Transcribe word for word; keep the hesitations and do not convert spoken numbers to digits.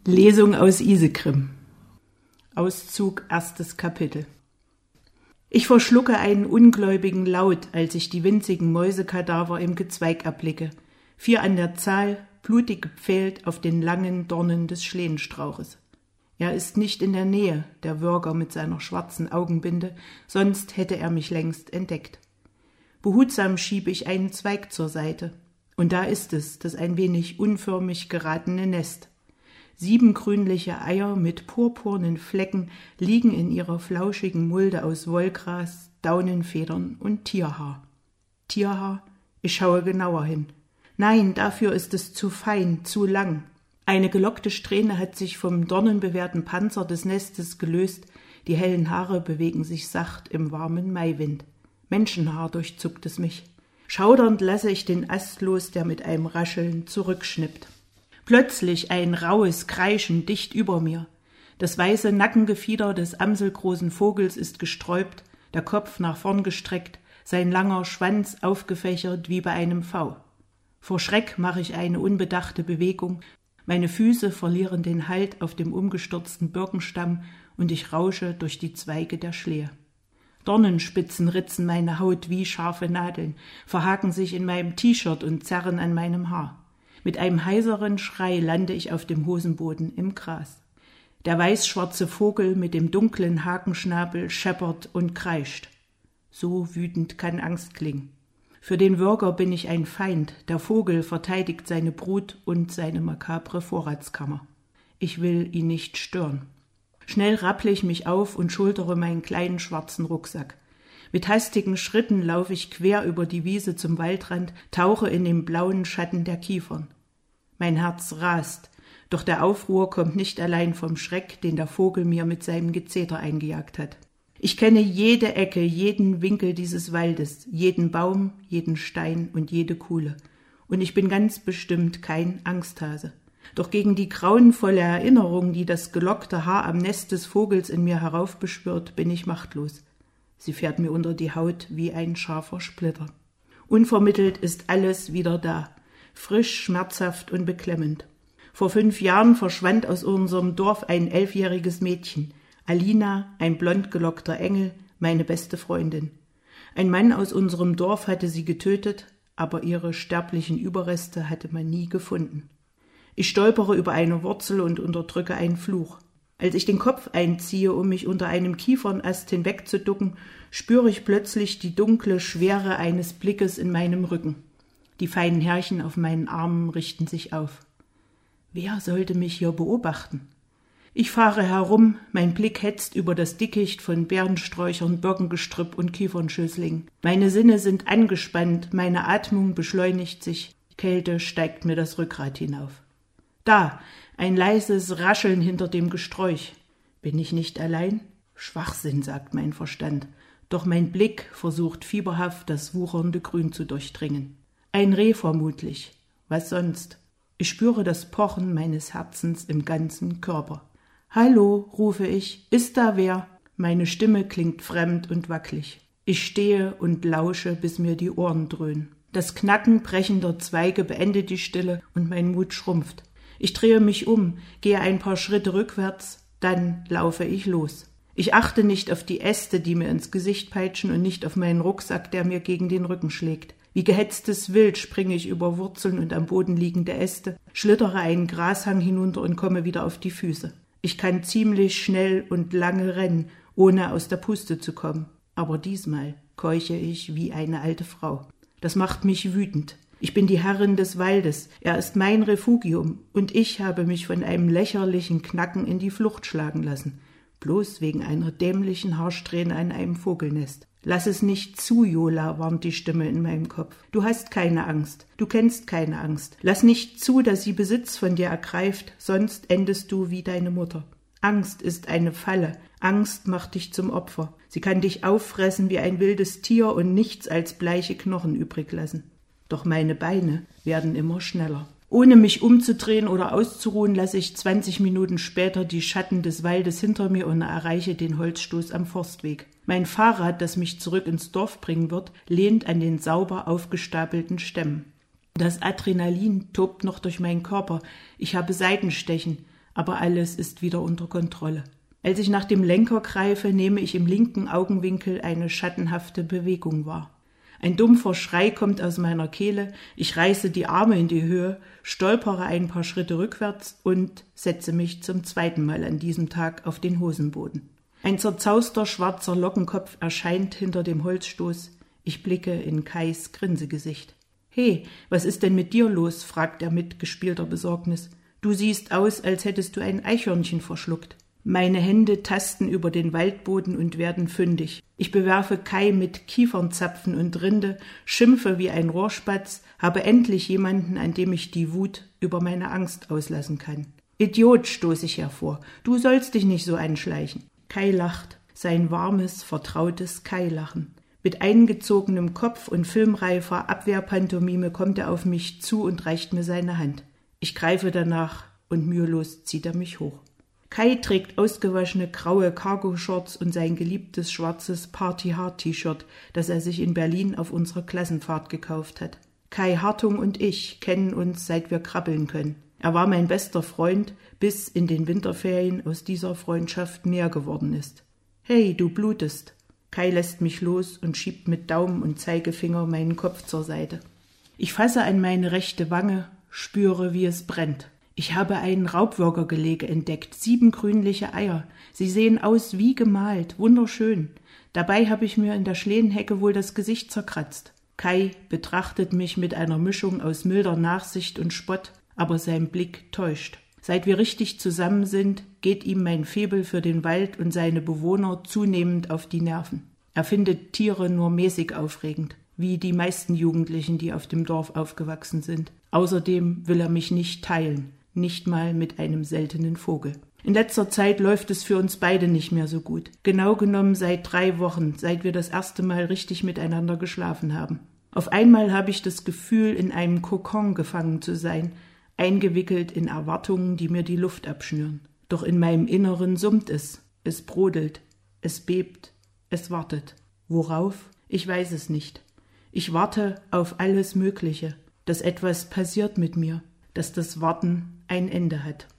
Lesung aus Isegrim. Auszug erstes Kapitel. Ich verschlucke einen ungläubigen Laut, als ich die winzigen Mäusekadaver im Gezweig erblicke, vier an der Zahl, blutig gepfählt auf den langen Dornen des Schlehenstrauches. Er ist nicht in der Nähe, der Würger mit seiner schwarzen Augenbinde, sonst hätte er mich längst entdeckt. Behutsam schiebe ich einen Zweig zur Seite, und da ist es, das ein wenig unförmig geratene Nest. Sieben grünliche Eier mit purpurnen Flecken liegen in ihrer flauschigen Mulde aus Wollgras, Daunenfedern und Tierhaar. Tierhaar? Ich schaue genauer hin. Nein, dafür ist es zu fein, zu lang. Eine gelockte Strähne hat sich vom dornenbewehrten Panzer des Nestes gelöst, die hellen Haare bewegen sich sacht im warmen Maiwind. Menschenhaar durchzuckt es mich. Schaudernd lasse ich den Ast los, der mit einem Rascheln zurückschnippt. Plötzlich ein rauhes Kreischen dicht über mir. Das weiße Nackengefieder des amselgroßen Vogels ist gesträubt, der Kopf nach vorn gestreckt, sein langer Schwanz aufgefächert wie bei einem V. Vor Schreck mache ich eine unbedachte Bewegung, meine Füße verlieren den Halt auf dem umgestürzten Birkenstamm und ich rausche durch die Zweige der Schlehe. Dornenspitzen ritzen meine Haut wie scharfe Nadeln, verhaken sich in meinem T-Shirt und zerren an meinem Haar. Mit einem heiseren Schrei lande ich auf dem Hosenboden im Gras. Der weißschwarze Vogel mit dem dunklen Hakenschnabel scheppert und kreischt. So wütend kann Angst klingen. Für den Würger bin ich ein Feind, der Vogel verteidigt seine Brut und seine makabre Vorratskammer. Ich will ihn nicht stören. Schnell rapple ich mich auf und schultere meinen kleinen schwarzen Rucksack. Mit hastigen Schritten laufe ich quer über die Wiese zum Waldrand, tauche in den blauen Schatten der Kiefern. Mein Herz rast, doch der Aufruhr kommt nicht allein vom Schreck, den der Vogel mir mit seinem Gezeter eingejagt hat. Ich kenne jede Ecke, jeden Winkel dieses Waldes, jeden Baum, jeden Stein und jede Kuhle. Und ich bin ganz bestimmt kein Angsthase. Doch gegen die grauenvolle Erinnerung, die das gelockte Haar am Nest des Vogels in mir heraufbeschwört, bin ich machtlos. Sie fährt mir unter die Haut wie ein scharfer Splitter. Unvermittelt ist alles wieder da. Frisch, schmerzhaft und beklemmend. Vor fünf Jahren verschwand aus unserem Dorf ein elfjähriges Mädchen. Alina, ein blond gelockter Engel, meine beste Freundin. Ein Mann aus unserem Dorf hatte sie getötet, aber ihre sterblichen Überreste hatte man nie gefunden. Ich stolpere über eine Wurzel und unterdrücke einen Fluch. Als ich den Kopf einziehe, um mich unter einem Kiefernast hinwegzuducken, spüre ich plötzlich die dunkle Schwere eines Blickes in meinem Rücken. Die feinen Härchen auf meinen Armen richten sich auf. Wer sollte mich hier beobachten? Ich fahre herum, mein Blick hetzt über das Dickicht von Beerensträuchern, Birkengestrüpp und Kiefernschößlingen. Meine Sinne sind angespannt, meine Atmung beschleunigt sich, Kälte steigt mir das Rückgrat hinauf. Da, ein leises Rascheln hinter dem Gesträuch. Bin ich nicht allein? Schwachsinn, sagt mein Verstand, doch mein Blick versucht fieberhaft das wuchernde Grün zu durchdringen. Ein Reh vermutlich. Was sonst? Ich spüre das Pochen meines Herzens im ganzen Körper. »Hallo«, rufe ich, »ist da wer?« Meine Stimme klingt fremd und wackelig. Ich stehe und lausche, bis mir die Ohren dröhnen. Das Knacken brechender Zweige beendet die Stille und mein Mut schrumpft. Ich drehe mich um, gehe ein paar Schritte rückwärts, dann laufe ich los. Ich achte nicht auf die Äste, die mir ins Gesicht peitschen und nicht auf meinen Rucksack, der mir gegen den Rücken schlägt. Wie gehetztes Wild springe ich über Wurzeln und am Boden liegende Äste, schlittere einen Grashang hinunter und komme wieder auf die Füße. Ich kann ziemlich schnell und lange rennen, ohne aus der Puste zu kommen. Aber diesmal keuche ich wie eine alte Frau. Das macht mich wütend. Ich bin die Herrin des Waldes, er ist mein Refugium, und ich habe mich von einem lächerlichen Knacken in die Flucht schlagen lassen. Bloß wegen einer dämlichen Haarsträhne an einem Vogelnest. Lass es nicht zu, Jola, warnt die Stimme in meinem Kopf. Du hast keine Angst, du kennst keine Angst. Lass nicht zu, dass sie Besitz von dir ergreift, sonst endest du wie deine Mutter. Angst ist eine Falle, Angst macht dich zum Opfer. Sie kann dich auffressen wie ein wildes Tier und nichts als bleiche Knochen übrig lassen. Doch meine Beine werden immer schneller. Ohne mich umzudrehen oder auszuruhen, lasse ich zwanzig Minuten später die Schatten des Waldes hinter mir und erreiche den Holzstoß am Forstweg. Mein Fahrrad, das mich zurück ins Dorf bringen wird, lehnt an den sauber aufgestapelten Stämmen. Das Adrenalin tobt noch durch meinen Körper. Ich habe Seitenstechen. aber alles ist wieder unter Kontrolle. Als ich nach dem Lenker greife, nehme ich im linken Augenwinkel eine schattenhafte Bewegung wahr. Ein dumpfer Schrei kommt aus meiner Kehle, ich reiße die Arme in die Höhe, stolpere ein paar Schritte rückwärts und setze mich zum zweiten Mal an diesem Tag auf den Hosenboden. Ein zerzauster schwarzer Lockenkopf erscheint hinter dem Holzstoß. Ich blicke in Kais Grinsegesicht. »Hey, was ist denn mit dir los?« fragt er mit gespielter Besorgnis. »Du siehst aus, als hättest du ein Eichhörnchen verschluckt.« Meine Hände tasten über den Waldboden und werden fündig. Ich bewerfe Kai mit Kiefernzapfen und Rinde, schimpfe wie ein Rohrspatz, habe endlich jemanden, an dem ich die Wut über meine Angst auslassen kann. »Idiot«, stoße ich hervor, »du sollst dich nicht so anschleichen.« Kai lacht, sein warmes, vertrautes Kai-Lachen. Mit eingezogenem Kopf und filmreifer Abwehrpantomime kommt er auf mich zu und reicht mir seine Hand. Ich greife danach und mühelos zieht er mich hoch. Kai trägt ausgewaschene graue Cargo-Shorts und sein geliebtes schwarzes Party-Hard-T-Shirt, das er sich in Berlin auf unserer Klassenfahrt gekauft hat. Kai Hartung und ich kennen uns, seit wir krabbeln können. Er war mein bester Freund, bis in den Winterferien aus dieser Freundschaft mehr geworden ist. »Hey, du blutest!« Kai lässt mich los und schiebt mit Daumen und Zeigefinger meinen Kopf zur Seite. Ich fasse an meine rechte Wange, spüre, wie es brennt. Ich habe ein Raubwürgergelege entdeckt, sieben grünliche Eier. Sie sehen aus wie gemalt, wunderschön. Dabei habe ich mir in der Schlehenhecke wohl das Gesicht zerkratzt. Kai betrachtet mich mit einer Mischung aus milder Nachsicht und Spott, aber sein Blick täuscht. Seit wir richtig zusammen sind, geht ihm mein Faible für den Wald und seine Bewohner zunehmend auf die Nerven. Er findet Tiere nur mäßig aufregend, wie die meisten Jugendlichen, die auf dem Dorf aufgewachsen sind. Außerdem will er mich nicht teilen, nicht mal mit einem seltenen Vogel. In letzter Zeit läuft es für uns beide nicht mehr so gut. Genau genommen seit drei Wochen, seit wir das erste Mal richtig miteinander geschlafen haben. Auf einmal habe ich das Gefühl, in einem Kokon gefangen zu sein, eingewickelt in Erwartungen, die mir die Luft abschnüren. Doch in meinem Inneren summt es, es brodelt, es bebt, es wartet. Worauf? Ich weiß es nicht. Ich warte auf alles Mögliche, dass etwas passiert mit mir, dass das Warten ein Ende hat.